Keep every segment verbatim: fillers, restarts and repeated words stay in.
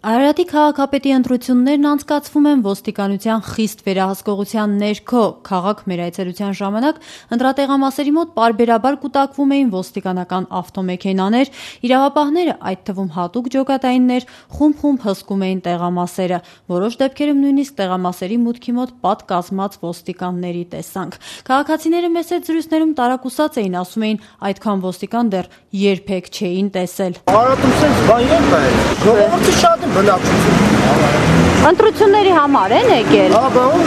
Արարատի քաղաքապետի ընտրություններն անցկացվում են ոստիկանության խիստ վերահսկողության ներքո։ Քաղաք մեր այցելության ժամանակ ընտրատեղամասերի մոտ պարբերաբար կուտակվում էին ոստիկանական ավտոմեքենաներ, իրավապահները, այդ թվում հատուկ ջոկատայիններ, խումբ-խումբ հսկում էին տեղամասերը։ Որոշ դեպքերում նույնիսկ տեղամասերի մուտքի մոտ պատ կազմած ոստիկանների տեսանք։ Քաղաքացիները մեծ զրույցներում տարակուսած էին, ասում էին, այդքան ոստիկան դեռ երբեք չէին տեսել։ Ընտրությունների համար են եկել։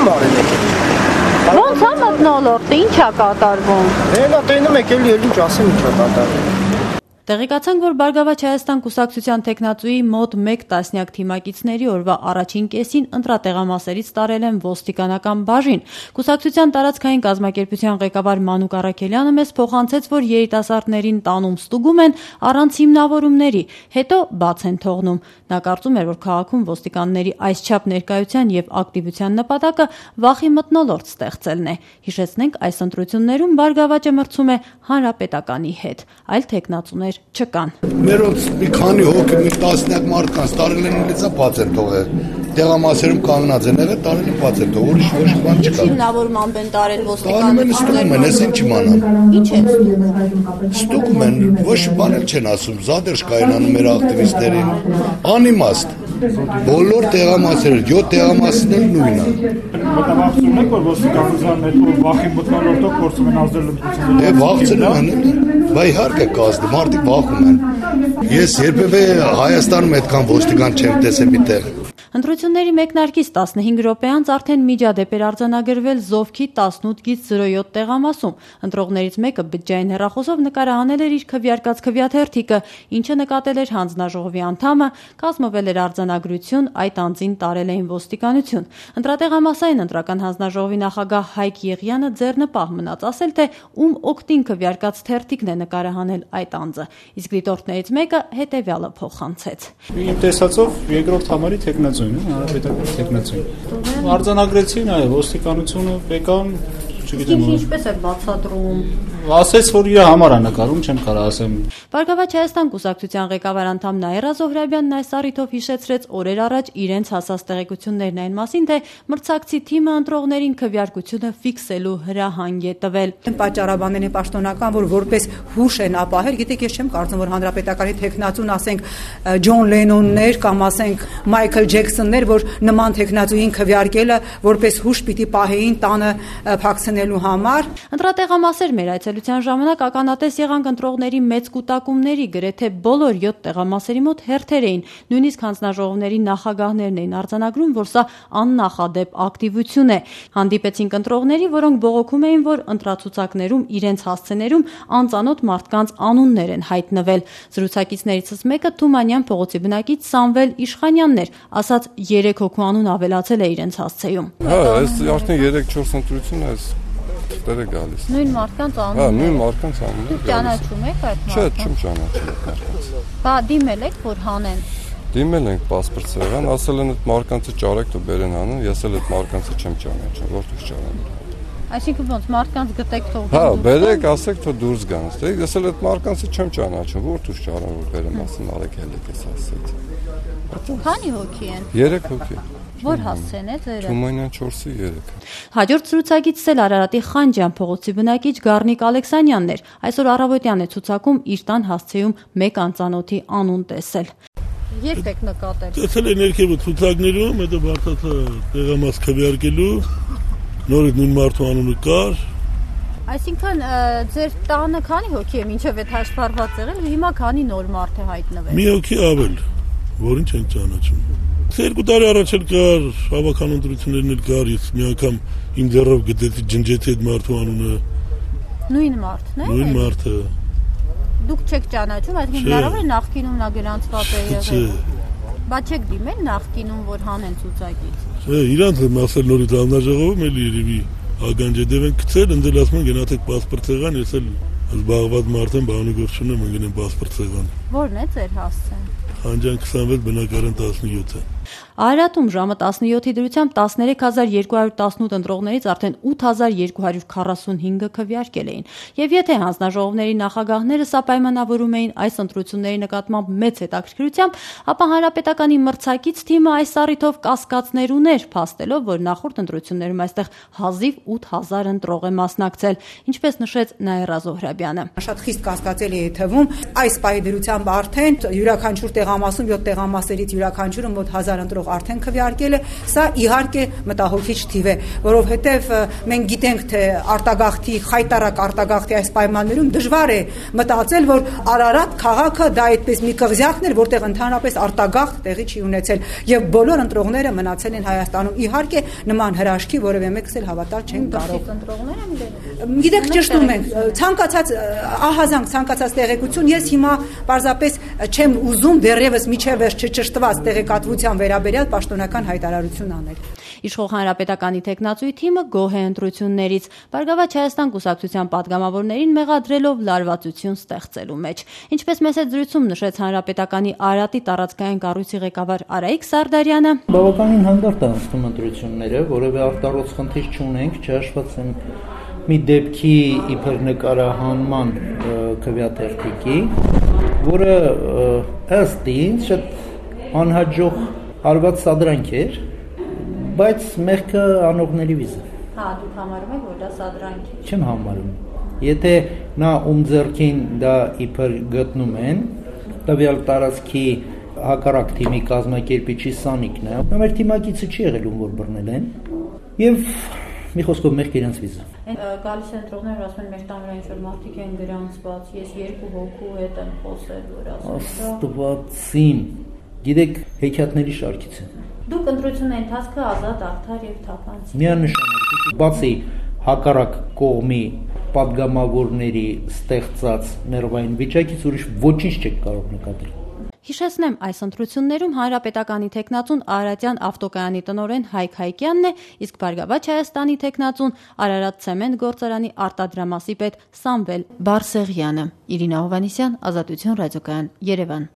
Ոնց է մթնոլորտը, ինչ է կատարվում։ Հենա տենում եկել ելին ասեմ ինչ է կատարվում։ Տեղեկացանք, որ Բարգավաճ Հայաստան կուսակցության թեկնածուի մոտ մեկ տասնյակ թիմակիցների օրվա առաջին կեսին ընտրատեղամասերից տարել են ոստիկանական բաժին։ Կուսակցության տարածքային կազմակերպության ղեկավար Մանուկ Առաքելյանը մեզ փոխանցեց, որ երիտասարդներին տանում ստուգում են առանց հիմնավորումների, հետո բաց են թողնում։ Նա կարծում էր, որ քաղաքում ոստիկանների այսչափ ներկայության եւ ակտիվության նպատակը վախի մթնոլորտ ստեղծելն է։ Հիշեցնենք, այս ընտրություններում Բարգավաճը մրցում է Հանրապետականի հետ, այլ թեկնածուներ չկան։ Մերոց մի քանի հոգի, մի տասնյակ մարդկանց տարել են լիցա բաց են թողել։ Տեղամասերում կանգնած են եղել, տարել են բաց են թողել, ուրիշ ոչ բան չկա։ Հիմնավորում են տարել ոստիկանները։ Տանում են, ստուգում են, ես ինչ իմանամ։ Ինչ են ստուգում։ Ստուգում են, ոչ բան էլ չեն ասում, զադերժ կայնանում մեր ակտիվիստերին։ Անիմաստ։ Բոլոր տեղամասերը, յոթ տեղամասն էլ նույնն է։ Մտավախցում եք, որ ոստիկանության հետ վախի մթնոլորտով փորձում են ազդել ընտրությունները։ Է վախցնում են, բա իհարկե կազդու, մարդիկ վախում են։ Ես երբևէ Հայաստանում այդքան ոստիկան չեմ տեսել մի տեղ։ Ընտրությունների մեկնարկից տասնհինգ րոպե անց արդեն միջադեպ էր արձանագրվել Զովքի տասնութ գիծ զրո յոթ տեղամասում։ Ընտրողներից մեկը բջջային հեռախոսով նկարահանել էր իր քվեարկած քվեաթերթիկը, ինչը նկատել էր հանձնաժողովի անդամը, կազմվել էր արձանագրություն, այդ անձին տարել էին ոստիկանություն։ Ընտրատեղամասային ընտրական հանձնաժողովի նախագահ Հայկ Եղյանը ձեռնպահ մնաց ասել, թե ում օգտին քվեարկած թերթիկն է նկարահանել այդ անձը, իսկ դիտորդներից մեկը հետևյալը փոխանցեց։ Իմ տեսածով երկրորդ համարի թեկնածու Հանրապետական թեկնածուին։ Արձանագրեցին, այո, ոստիկանությունը եկան, չգիտեմ։ Ինչպես է բացատրում։ Ասեց, որ իր համար է նկարում, չեմ կարող ասեմ։ Բարգավաճ Հայաստան կուսակցության ղեկավար անդամ Նաիրա Զոհրաբյանն այս առիթով հիշեցրեց օրեր առաջ իրենց հասած տեղեկություններն այն մասին, թե մրցակցի թիմը ընտրողներին քվեարկությունը ֆիքսելու հրահանգ է տվել։ Պատճառաբանեն է պաշտոնական, որ որպես հուշ են ապահել, գիտեք, ես չեմ կարծում, որ հանրապետականի թեկնածուն, ասենք Ջոն Լենոններ կամ ասենք Մայքլ Ջեքսոններ, որ նման թեկնածուին քվեարկելը որպես հուշ պիտի պահեին տանը փակցնելու համար։ Ընտրատեղամասեր մեր այցելության ժամանակ ականատես եղանք ընտրողների մեծ կուտակումների, գրեթե բոլոր յոթ տեղամասերի մոտ հերթեր էին, նույնիսկ հանձնաժողովների նախագահներն էին արձանագրում, որ սա աննախադեպ ակտիվություն է։ Հանդիպեցինք ընտրողների, որոնք բողոքում էին, որ ընտրացուցակներում իրենց հասցեներում անծանոթ մարդկանց անուններ են հայտնվել։ Զրուցակիցներիցս մեկը Թումանյան փողոցի բնակիչ Սամվել Իշխանյանն էր, ասաց երեք հոգու անուն ավելացել է իրենց հասցեում։ Հա, այս արդեն երեք-չորս ընտրություն է, դերը գալիս։ Նույն մարդկանց անունը։ Հա, նույն մարդկանց անունը։ Դուք ճանաչում եք այդ մարդկանց։ Չէ, չեմ ճանաչում այդ մարդկանց։ Բա դիմել եք, որ հանեն։ Դիմել ենք պասպորտ սեղան, ասել են այդ մարդկանցը ճարեք ու բերեն հանեն, ես էլ այդ մարդկանցը չեմ ճանաչում, որտեղ ճանաչում։ Այսինքն ոնց մարդկանց գտեք թող։ Հա, բերեք, ասեք թող դուրս գան։ Ես էլ այդ մարդկանցը չեմ ճանաչում, որտեղ ճարան որ բերեմ, ասեն արեք ելեք ես ասեց։ Քանի հոգի են։ Երեք հոգի։ Որ հասցեն է ձերը։ Թումանյան չորսի երեք։ Հաջորդ զրուցակիցս էլ Արարատի Խանջյան փողոցի բնակիչ Գառնիկ Ալեքսանյանն էր։ Այսօր առավոտյան է ցուցակում իր տան հասցեում մեկ անծանոթի անուն տեսել։ Երբ եք նկատել։ Տեսել են երկու ցուցակներում, հետո բարթացա տեղամաս քվեարկելու, նորից նույն մարդու անունը կար։ Այսինքն ձեր տանը քանի հոգի է մինչև այդ հաշվառված եղել, հիմա քանի նոր մարդ է հայտնվել։ Մի հոգի ավել, որին չեն ճանաչում։ Երկու տարի առաջ էլ կար, հավաքան ընտրություններն էլ կար, ես մի անգամ իմ ձեռով գտեցի ջնջեցի այդ մարդու անունը։ Նույն մարդն է։ Նույն մարդը։ Դուք չեք ճանաչում, այսինքն հնարավոր է նախկինում նա գրանցված է եղել։ Բա չեք դիմել նախկինում, որ հանեն ցուցակից։ Չէ, իրանց եմ ասել նորից հանձնաժողովում էլի երևի ագանջեդև են գցել, ընդ ասում են գնացեք պասպորտ սեղան, ես էլ զբաղված մարդ եմ, բանի գործ չունեմ, ընկնեմ պասպորտ սեղան։ Որն է ձեր հասցեն։ Խանջան քսանվեց, բնակարան տասնյոթը։ Արարատում ժամը տասնյոթի դրությամբ տասներեք հազար երկու հարյուր տասնութ ընտրողներից արդեն ութ հազար երկու հարյուր քառասունհինգը քվեարկել էին։ Եվ եթե հանձնաժողովների նախագահները սա պայմանավորում էին այս ընտրությունների նկատմամբ մեծ հետաքրքրությամբ, ապա հանրապետականի մրցակից թիմը այս առիթով կասկածներ ուներ, փաստելով, որ նախորդ ընտրություններում այստեղ հազիվ ութ հազար ընտրող է մասնակցել, ինչպես նշեց Նաիրա Զոհրաբյանը։ Շատ խիստ կասկածելի է թվում այս պահի դրությամբ արդեն յուրաքանչյուր տեղամասում յոթ տեղամասերից յուրաքանչյուրը մոտ հազար ընտրող արդեն քվեարկել է, սա իհարկե մտահոգիչ թիվ է, որովհետև մենք գիտենք, թե արտագաղթի, խայտարակ արտագաղթի այս պայմաններում դժվար է մտածել, որ Արարատ քաղաքը դա այդպես մի կղզյակն էր, որտեղ ընդհանրապես արտագաղթ տեղի չի ունեցել, եւ բոլոր ընտրողները մնացել են Հայաստանում։ Իհարկե նման հրաշքի որևէ մեկս էլ հավատալ չեն կարող։ Գիտեք, ճշտում ենք, ցանկացած ահազանգ ցանկացած տեղեկություն, ես հիմա պարզապես չեմ ուզում դեռևս միջև վերջ չճշտված տեղեկատվության վերաբերյալ պաշտոնական հայտարարություն անել։ Իշխող հանրապետականի տեխնացուի թիմը գոհ է ընտրություններից, Բարգավաճ Հայաստան կուսակցության պատգամավորներին մեղադրելով լարվածություն ստեղծելու մեջ։ Ինչպես մեծ զրույցում նշեց հանրապետականի Արարատի տարածքային կառույցի ղեկավար Արայիկ Սարդարյանը, բավականին հանդարտ է անցնում ընտրությունները, որևէ արտարոց խնդիր չունենք, չհաշված են մի դեպքի իբր նկարահանման քվեաթերթիկի, որը ըստ ինձ շատ անհաջող արված սադրանք էր, բայց մեղքը անողների վիզ է։ Հա, դուք համարում եք, որ դա սադրանք է։ Չեմ համարում։ Եթե նա ում ձեռքին դա իբր գտնում են, տվյալ տարածքի հակառակ թիմի կազմակերպիչի սանիկն է, նա մեր թիմակիցը չի եղել, ում որ բռնել են, եւ մի խոսքով մեղք իրենց վիզ է։ Գալիս են ընտրողները, ասում են մեր տան վրա ինչ-որ մարդիկ են գրանցված, ես երկու հոգու հետ եմ խոսել, որ ասում Աստվածին, գիտեք, հեքիաթների շարքից են։ Դուք ընտրությունների ընթացքը ազատ, արդար եւ թափանցիկ։ Միանշանակ, բացի հակառակ կողմի պատգամավորների ստեղծած ներվային վիճակից ուրիշ ոչինչ չեք կարող նկատել։ Հիշեցնեմ, այս ընտրություններում հանրապետականի տեխնացուն Արարատյան ավտոկայանի տնօրեն Հայկ Հայկյանն է, իսկ Բարգավաճ Հայաստանի տեխնացուն Արարատ ցեմենտ գործարանի արտադրամասի պետ Սամվել Բարսեղյանը։ Իրինա Հովհաննիսյան, Ազատություն ռադիոկայան, Երևան։